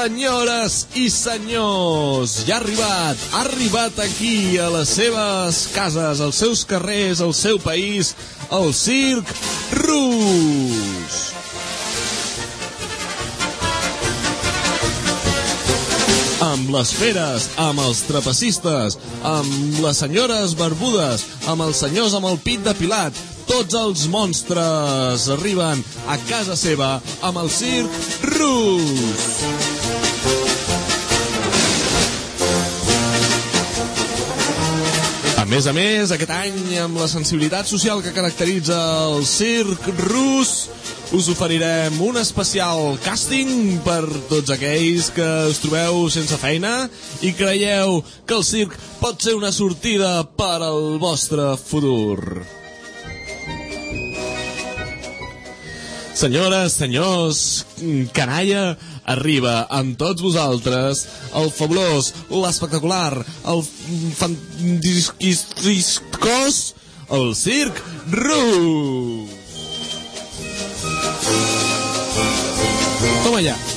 Senyores i senyors, ja ha arribat aquí a les seves cases, als seus carrers, al seu país, el Circ Rus. Amb les feres, amb els trapecistes, amb les senyores barbudes, amb els senyors amb el pit depilat, tots els monstres arriben a casa seva amb el Circ Rus. A més, aquest any, amb la sensibilitat social que caracteritza el Circ Rus, us oferirem un especial càsting per tots aquells que us trobeu sense feina i creieu que el circ pot ser una sortida per al vostre futur. Senyores, senyors, canalla, arriba amb tots vosaltres el fabulós, l'espectacular, el fantàsticos, el Circ Rus. Toma ya.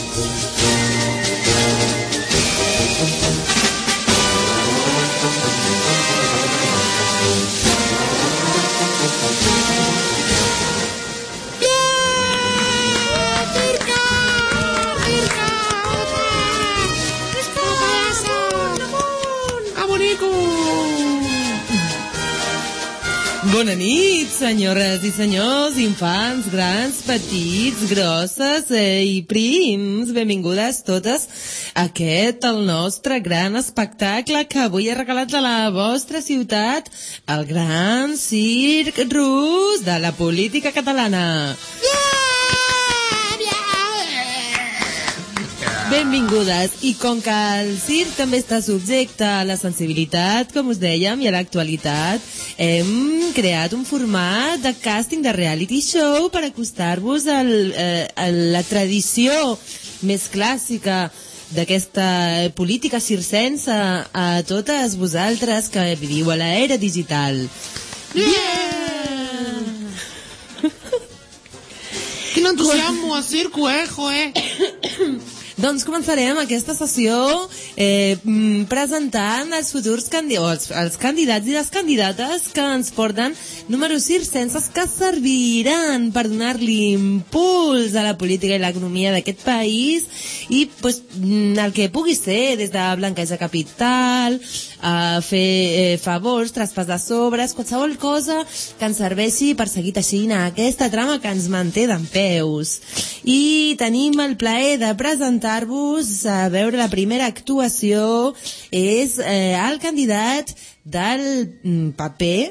Bona nit, senyores i senyors, infants, grans, petits, grosses i prims. Benvingudes totes a aquest, el nostre gran espectacle que avui he regalat a la vostra ciutat, el gran Circ Rus de la política catalana. Benvingudes, i com que el circ també està subjecte a la sensibilitat, com us dèiem, i a l'actualitat, hem creat un format de càsting de reality show per acostar-vos a la tradició més clàssica d'aquesta política circense a totes vosaltres que viviu a l'era digital. Quin entusiasme al circo, joe! Doncs començarem aquesta sessió presentant els futurs els candidats i les candidates que ens porten números circenses que serviran per donar-li impuls a la política i l'economia d'aquest país i pues, el que pugui ser, des de blanquejar capital, fer favors, traspàs de sobres, qualsevol cosa que ens serveixi per seguir teixint aquesta trama que ens manté dempeus. I tenim el plaer de presentar-vos a veure la primera actuació. És el candidat del paper,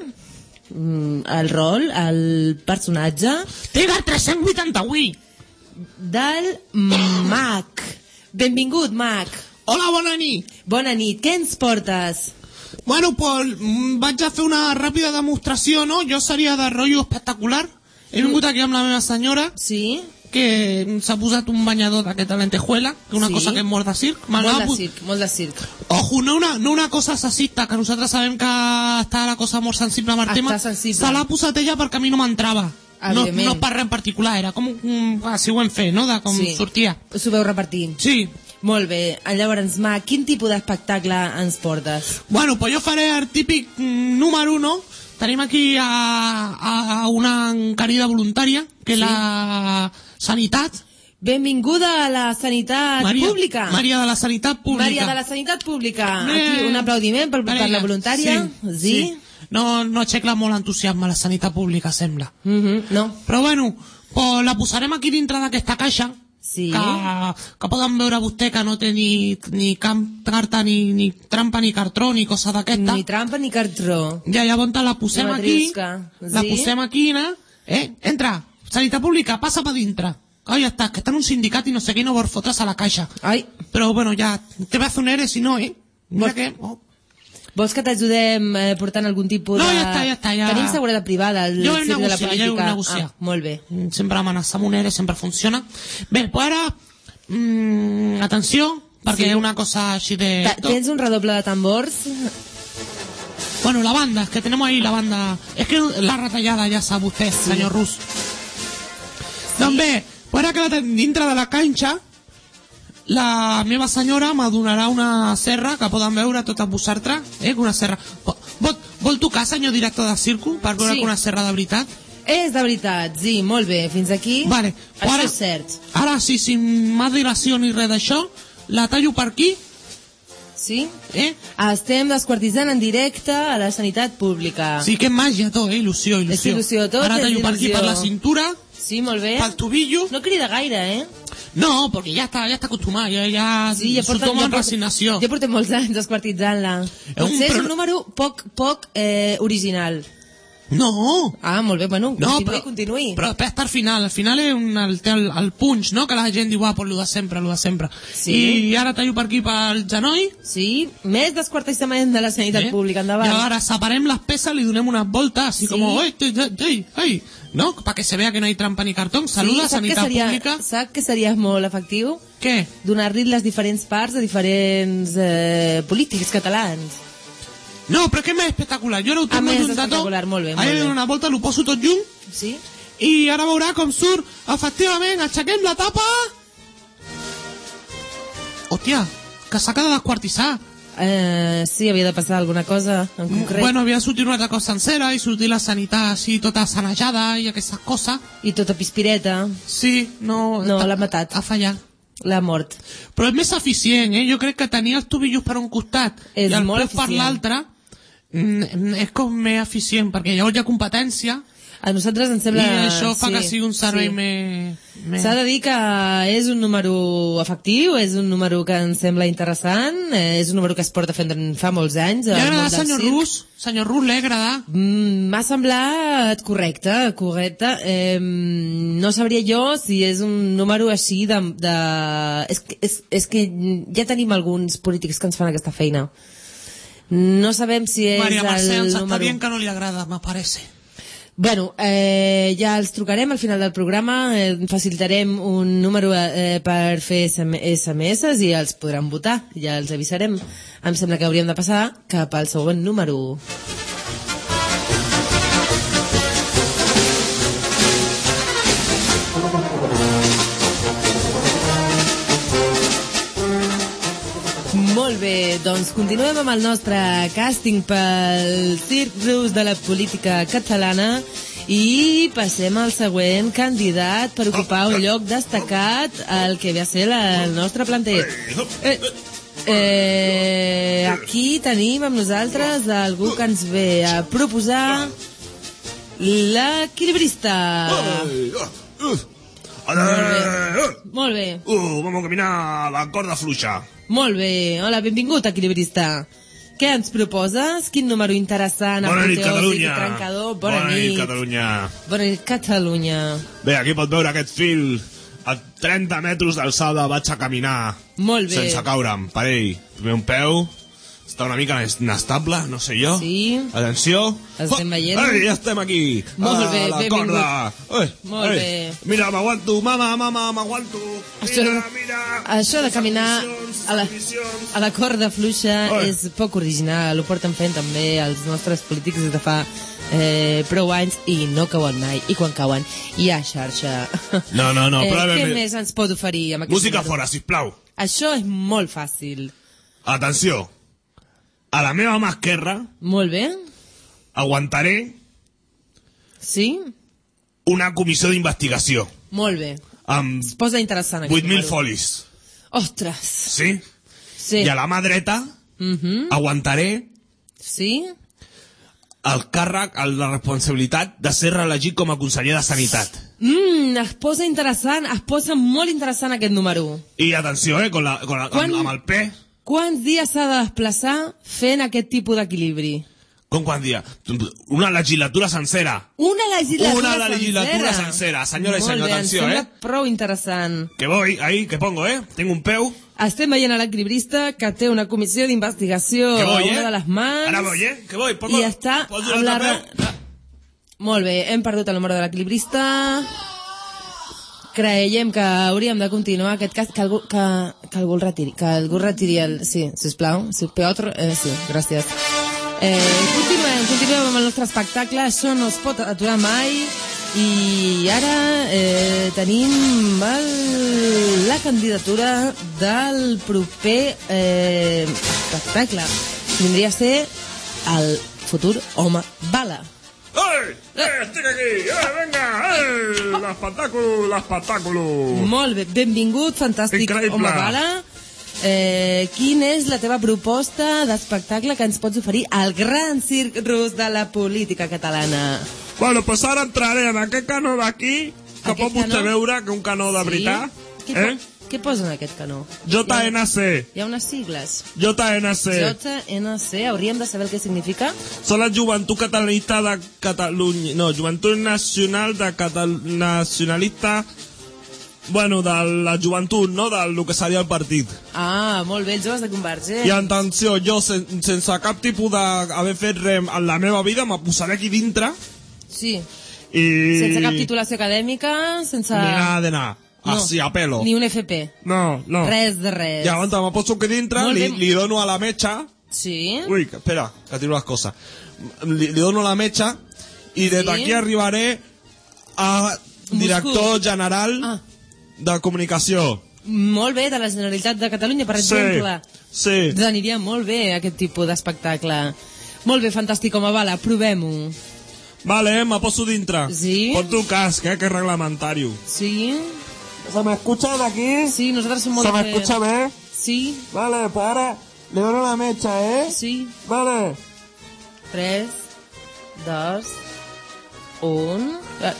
el rol, el personatge Tiger 388 del Mac. Benvingut, Mac. Hola, bona nit. Bona nit, què ens portes? Bueno, pues vaig a fer una ràpida demostració, no? Jo seria de rotllo espectacular. He vingut aquí amb la meva senyora, Sí? que s'ha posat un banyador d'aquest de lentejuela, que una Sí. cosa que és molt de circ. Molt de circ. Ojo, no una cosa sexista, que nosaltres sabem que està la cosa molt sensible amb el tema. Està sensible. Se l'ha posat ella perquè a mi no m'entrava. No Evidentment. per res en particular, era com si ho hem fet, no? De com Sí. sortia. Us ho veu repartir. Sí. Molt bé. Llavors, Mac, quin tipus d'espectacle ens portes? Bueno, pues jo faré el típic número 1. Tenim aquí a una querida voluntària, que és la Sanitat. Benvinguda a la sanitat pública. Maria de la Sanitat Pública. Maria de la Sanitat Pública. Aquí un aplaudiment per la voluntària. Sí. No aixeca molt entusiasme la Sanitat Pública, sembla. No. Però bueno, pues la posarem aquí dintre d'aquesta caixa. Sí. Que poden veure vostè que no té ni carta, ni trampa, ni cartró, ni cosa d'aquesta. Ni trampa ni cartró. Ja, llavors la posem La aquí. matriusca, La sí. posem aquí, ¿no? Entra, Sanitat Pública, passa per dintre. Ja està, que està en un sindicat i no sé què, no vol fotre's a la caixa. Ai. Però bueno, ja, te vas a un ERE si no, Mira que... Vols que t'ajudem portant algun tipus de... No, ja està. Tenim seguretat privada, el Jo he circ de la negociat, política. Molt bé. Sempre amenaçar amb un ERE sempre funciona. Bé, pues ara, atenció, perquè hi ha una cosa així de... Tens un redoble de tambors? Bueno, la banda, es que tenemos ahí la banda. Es que la retallada, ja sap vostè, senyor Rus. Doncs bé, pues ara que dintre de la canxa la meva senyora m'adonarà una serra que poden veure totes vosaltres, una serra. Vol tocar, senyor director de circo, per veure que una serra de veritat? És de veritat, sí, molt bé, fins aquí. Vale, això ara, és cert. Ara, sí, sin més dilació ni res d'això, la tallo per aquí. Sí? Estem desquartitzant en directe a la sanitat pública. Sí, que màgia, tot, il·lusió. És il·lusió, tot ara tallo és per aquí, per la cintura. Sí, molt bé. Pel tobillo. No crida gaire, No, perquè ja està acostumat, ja sí, s'ho toma amb resignació. Ja portem molts anys desquartitzant-la. Potser és un número poc original. No. Ah, molt bé, bueno, continuï. Però hasta al final té el punch, no? Que la gent diu, pues lo de sempre. Sí. I ara tallo per aquí pel genoll. Sí, més desquartitzament de la sanitat pública, endavant. I ara separem les peces, li donem unes voltes, així com, no? Perquè se vea que no hi trampa ni cartón. Saluda, sanitat pública. Sap que seria molt efectiu? Què? Donar-li les diferents parts a diferents polítics catalans. No, però que és més espectacular. Jo ara ho tinc més juntat tot. espectacular, molt bé. Ara li dono una volta, l'ho poso tot junt. Sí. I ara veurà com surt, efectivament, aixequem la tapa. Hòstia, que s'ha de desquartitzar. Sí, havia de passar alguna cosa en concret. Bueno, havia de sortir una altra cosa sencera i sortir la sanitat així tota sanejada i aquestes coses. I tota pispireta. Sí, no... No, l'ha matat. Ha fallat. L'ha mort. Però és més eficient, Jo crec que tenir els tobillos per un costat és i el molt peu per l'altre és com més eficient, perquè llavors hi ha competència. A nosaltres ens sembla... I això fa que sigui un servei més... S'ha de dir que és un número efectiu, és un número que ens sembla interessant, és un número que es porta fent fa molts anys. Li ha agradat, senyor Rus? Senyor Rus, li ha agradat? M'ha semblat correcte. No sabria jo si és un número així de... És que ja tenim alguns polítics que ens fan aquesta feina. No sabem si és Maria Mercè, el ens està número... dient que no li agrada, me parece. Bueno, ja els trucarem al final del programa, facilitarem un número per fer SMS i els podran votar, ja els avisarem. Em sembla que hauríem de passar cap al següent número. Molt bé, doncs continuem amb el nostre càsting pel Circ Rus de la política catalana i passem al següent candidat per ocupar un lloc destacat al que ve a ser el nostre planter. Aquí tenim amb nosaltres algú que ens ve a proposar l'equilibrista. Molt bé. Vamos a caminar a la corda fluixa. Molt bé. Hola, benvingut, equilibrista. Què ens proposes? Quin número interessant, apoteòsic i trencador? Bona nit, Catalunya. Bona nit, Catalunya. Bé, aquí pot veure aquest fil. A 30 metres d'alçada vaig a caminar. Molt bé. Sense caure'm. Per ell, primer un peu. Està una mica inestable, no sé jo. Sí. Atenció. Estem veient. Ai, ja estem aquí. Molt bé, la benvingut. corda. Molt bé. Mira, m'aguanto, mama, m'aguanto. Mira. Això de caminar a la corda fluixa és poc original. Ho porten fent també els nostres polítics des de fa prou anys i no cauen mai. I quan cauen hi ha xarxa. No, però... Què més ens pot oferir amb aquest música número? fora, sisplau. Això és molt fàcil. Atenció. A la meva mà esquerra Molt bé. aguantaré Sí? una comissió d'investigació Molt bé. amb Es posa interessant aquest 8.000 número. folis. Ostres. Sí? Sí. I a la mà dreta aguantaré Sí? el càrrec, la responsabilitat de ser reelegit com a conseller de Sanitat. Es posa interessant, es posa molt interessant aquest número. I atenció, amb el P. Quants dies s'ha de desplaçar fent aquest tipus d'equilibri? Com quan dia? Una legislatura sencera. Una legislatura sencera. Senyora i senyor, Molt bé, atenció, em sembla prou interessant. Que voy, ahí, que pongo, Tengo un peu. Estem veient a l'equilibrista que té una comissió d'investigació Que voy, a una de les mans. Ara voy, Que voy, pongo. I està poso amb la... l'altre peu. Molt bé, hem perdut el número de l'equilibrista. Creiem que hauríem de continuar aquest cas, que algú el retiri, sí, sisplau, sí, Piotr, sí, gràcies. Continuem amb el nostre espectacle, això no es pot aturar mai, I ara tenim la candidatura del proper espectacle. Vindria a ser el futur home bala. Estic aquí! Vinga! L'espectacle! Molt bé, benvingut, fantàstic Increïble. home bala. Quina és la teva proposta d'espectacle que ens pots oferir al gran circ rus de la política catalana? Bueno, pues ara entraré en aquest canó d'aquí, que Aquest pot vostè canó? veure que un canó de veritat. Què posa en aquest canó? JNC. Hi ha unes sigles. JNC. JNC, hauríem de saber el que significa? Són la Joventut Catalanista de Catalunya. No, Joventut Nacional de Nacionalista... Bueno, de la joventut, no? Del que seria el partit. Ah, molt bé, els joves de Convergent. I atenció, jo sense cap tipus d'haver fet res en la meva vida, me posaré aquí dintre Sí, i... sense cap titulació acadèmica, sense... Ni nada de nada. Así, a pelo. Ni un FP. No. Res de res. I abans me poso aquí dintre, Molt bé. li dono a la metxa... Sí? Ui, espera, que tiro les coses. Li dono la metxa i des d'aquí arribaré a director general de comunicació. Molt bé, de la Generalitat de Catalunya, per exemple. Sí. Aniria molt bé aquest tipus d'espectacle. Molt bé, fantàstic, home, bala, provem-ho. Vale, me poso dintre. Sí? Porto un casc, que és reglamentari. Sí? ¿Se me escucha de aquí? Sí, nosaltres som molt ¿Se me escucha bien? Sí, Vale, pues ahora le dono la mecha, ¿eh? sí. Vale. 3, 2, 1...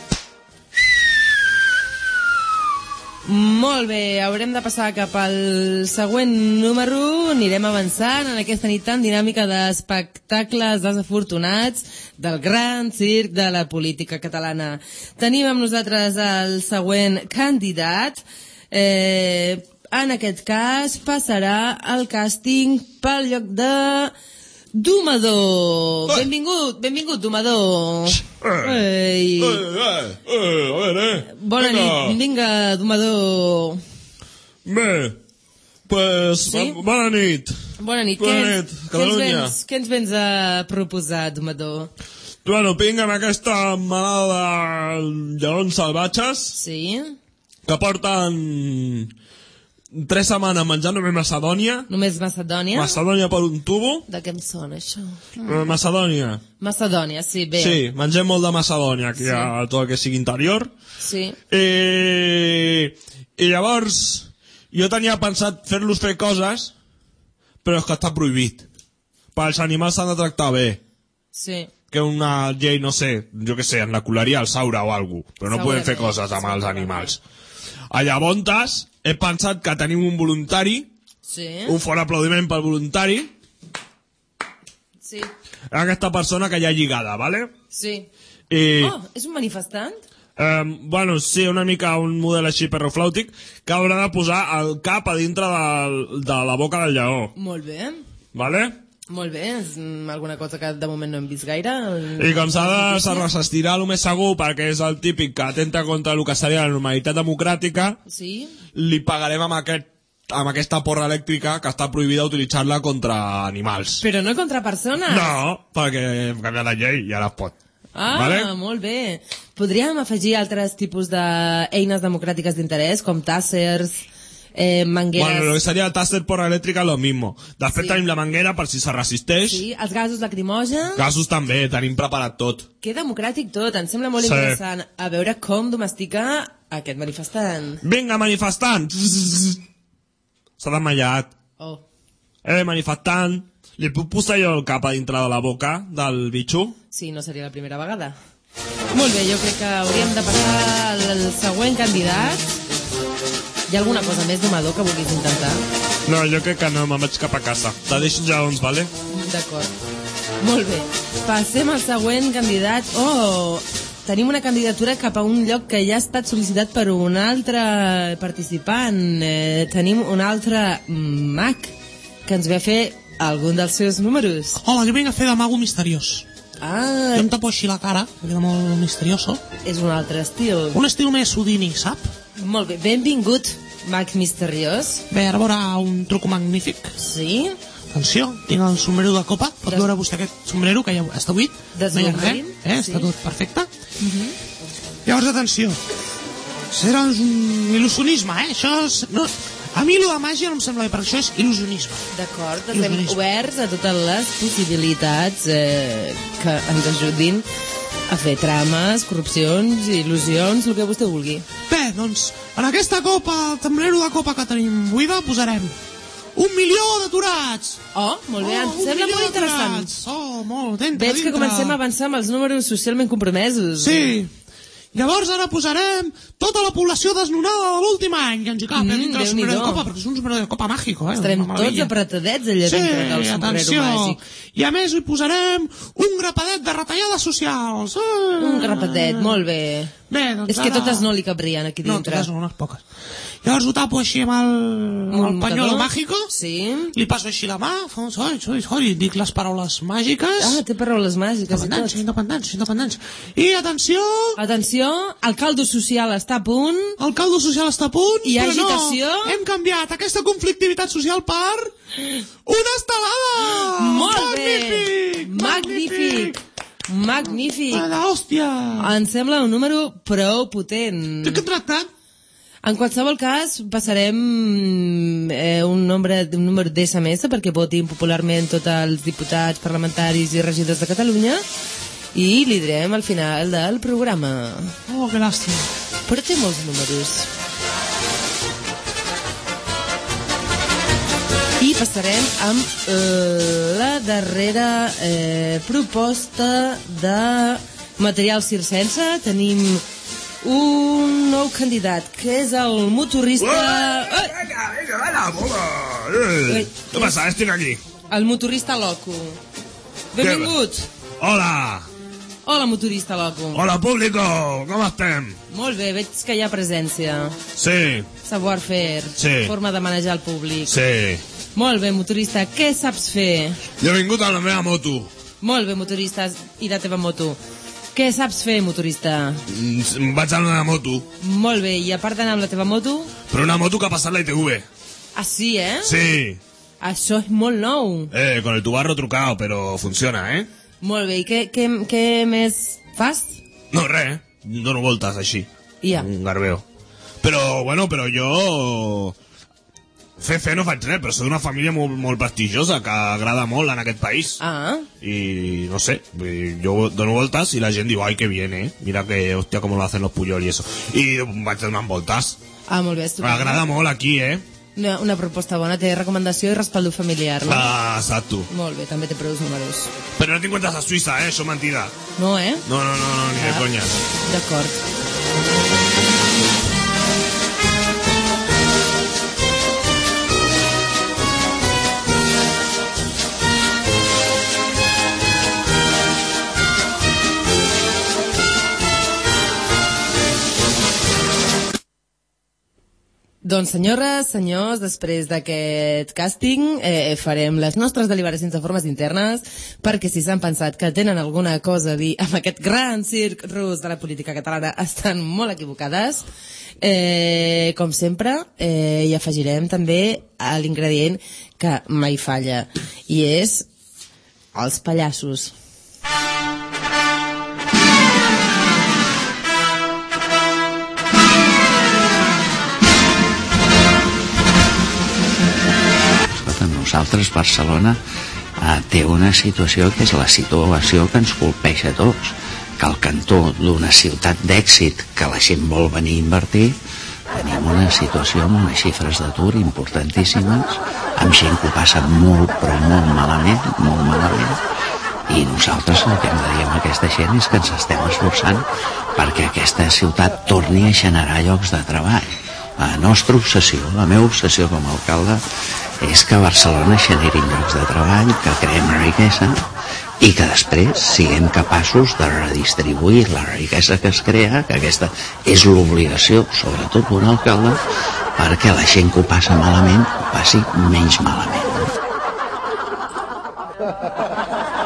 Molt bé, haurem de passar cap al següent número. Anirem avançant en aquesta nit tan dinàmica d'espectacles desafortunats del gran circ de la política catalana. Tenim amb nosaltres el següent candidat. En aquest cas passarà el càsting pel lloc de Domador. Benvingut, Domador. Ei. A ver, Bona nit, vinga, Domador. Bé, pues, Sí? bona nit. Bona nit. Bona nit, Catalunya. Què ens vens a proposar, Domador? Bueno, vinga amb aquesta manada de lleons salvatges Sí? que porten 3 setmanes menjant només Macedònia. Només Macedònia? Macedònia per un tubo. De què em sona, això? Macedònia. Macedònia, sí, bé. Sí, mengem molt de Macedònia aquí Sí. a tot el que sigui interior. Sí. I llavors jo tenia pensat fer-los fer coses, però és que està prohibit. Els animals s'han de tractar bé. Sí. Que una llei, no sé, jo què sé, enlacularia el saure o alguna cosa, però no podem fer coses amb els animals. Llavors, he pensat que tenim un voluntari, Sí. un fort aplaudiment pel voluntari, Sí. aquesta persona que hi ha lligada, ¿vale? Sí. I, Oh, és un manifestant? bueno, sí, una mica un model així perroflàutic, que haurà de posar el cap a dintre de la boca del lleó, Molt bé. ¿vale? Molt bé, és alguna cosa que de moment no hem vist gaire. I com s'ha de resistirà el més segur, perquè és el típic que atenta contra el que seria la normalitat democràtica, Sí? li pagarem amb aquesta porra elèctrica que està prohibida utilitzar-la contra animals. Però no contra persones. No, perquè hem canviat la llei i ara es pot. Ah, Vale? molt bé. Podríem afegir altres tipus d'eines democràtiques d'interès, com tàssers, mangueres... Bueno, lo que seria el tàster porra elèctrica, lo mismo. De fet, Sí. tenim la manguera per si se resisteix. Sí, els gasos lacrimògens... Gasos també, tenim preparat tot. Que democràtic tot, em sembla molt Sí. interessant. A veure com domestica aquest manifestant. Vinga, manifestant! S'ha desmaiat. Oh, Manifestant. Li puc posar jo el cap a dintre de la boca del bitxo? sí, no seria la primera vegada. Molt bé, jo crec que hauríem de passar al següent candidat. Hi ha alguna cosa més domador que vulguis intentar? No, jo crec que no, me'n vaig cap a casa. Te deixo ja uns, vale? D'acord. Molt bé. Passem al següent candidat. Oh, tenim una candidatura cap a un lloc que ja ha estat sol·licitat per un altre participant. Tenim un altre mag que ens ve a fer algun dels seus números. Hola, jo vinc a fer de mago misteriós. Ah, Jo em tapo així la cara, que queda molt misterioso. és un altre estil. Un estil més Houdini, sap? Molt bé, benvingut, mag misteriós. Bé, ara veurà un truc magnífic. Sí? Atenció, tinc el sombrero de copa. Pot veure vostè aquest sombrero, que ja està buit. No hi ha res, Desobrint. Sí. està tot perfecte. I Llavors, atenció, serà un il·lusionisme, això és... No, a mi allò de màgia no em sembla bé, perquè això és il·lusionisme. D'acord, estem oberts a totes les possibilitats que ens ajudin a fer trames, corrupcions, il·lusions, el que vostè vulgui. Bé, doncs, en aquesta copa, el tembrero de copa que tenim buida, posarem 1 milió d'aturats. Oh, molt bé, em sembla molt interessant. Oh, molt, dintre. Veig que comencem a avançar amb els números socialment compromesos. Sí. Llavors ara posarem tota la població desnonada de l'últim any, que ens hi cap, dintre del sombrero de copa, perquè és un sombrero de copa màgico, Estarem tots apretadets allà dintre del sombrero màgic. I a més hi posarem un grapadet de retallades socials. Un grapadet, molt bé. Bé, doncs és que totes no li cabrien aquí dintre. No, totes no, unes poques. Llavors ho tapo així amb el pañuelo mágico. Sí. Li passo així la mà, dic les paraules màgiques. Ah, té paraules màgiques i tot. Independència. I atenció... Atenció, el caldo social està a punt. El caldo social està a punt, hi ha però agitació. No, hem canviat aquesta conflictivitat social per una estelada! Molt bé! Magnífic! Magnífic! Hòstia! Em sembla un número prou potent. De què tracta? En qualsevol cas, passarem un número d'SMS perquè votin popularment tots els diputats, parlamentaris i regidors de Catalunya i li direm al final del programa. Oh, que làstima. Però té molts números. I passarem amb la darrera proposta de material circense. Tenim un nou candidat, que és el motorista... Venga, bola! ¿Qué pasa? Estic aquí. El motorista loco. Benvingut. Hola. Hola, motorista loco. Hola, público. Com estem? Molt bé, veig que hi ha presència. Sí. Savoir-faire. Sí. Forma de manejar el públic. Sí. Molt bé, motorista, què saps fer? Jo he vingut amb la meva moto. Molt bé, motorista, i la teva moto. Què saps fer, motorista? Vaig amb la moto. Molt bé, i a part d'anar amb la teva moto? Però una moto que ha passat la ITV. Ah, sí, eh? Sí. Això és molt nou. Con el tubarro trucado, però funciona, eh? Molt bé, i què més fas? No, res, dono voltes així. Ja. Un garbeo. Però jo... Fer no faig res, però soc d'una família molt prestigiosa que agrada molt en aquest país. Ah. I no sé, jo dono voltes i la gent diu, ai, que bien, mira que, hòstia, com lo hacen los Puyol i eso. I vaig donant voltes. Ah, molt bé, estupendo. M'agrada molt aquí, Una proposta bona, té recomanació i respaldo familiar, no? Ah, exacto. Molt bé, també té preus números. Però no tinc cuentas a Suïssa, això mentida. No, No, ni de conya. D'acord. Doncs senyores, senyors, després d'aquest càsting farem les nostres deliberacions de formes internes, perquè si s'han pensat que tenen alguna cosa a dir amb aquest gran circ rus de la política catalana estan molt equivocades. Com sempre, hi afegirem també l'ingredient que mai falla, i és els pallassos. Nosaltres, Barcelona, té una situació que és la situació que ens colpeja a tots, que al cantó d'una ciutat d'èxit que la gent vol venir a invertir, tenim una situació amb unes xifres d'atur importantíssimes, amb gent que ho passa molt, però molt malament, i nosaltres el que hem de dir amb aquesta gent és que ens estem esforçant perquè aquesta ciutat torni a generar llocs de treball. La nostra obsessió, la meva obsessió com a alcalde, és que a Barcelona generin llocs de treball, que creem riquesa i que després siguem capaços de redistribuir la riquesa que es crea, que aquesta és l'obligació, sobretot d'un alcalde, perquè la gent que ho passa malament ho passi menys malament.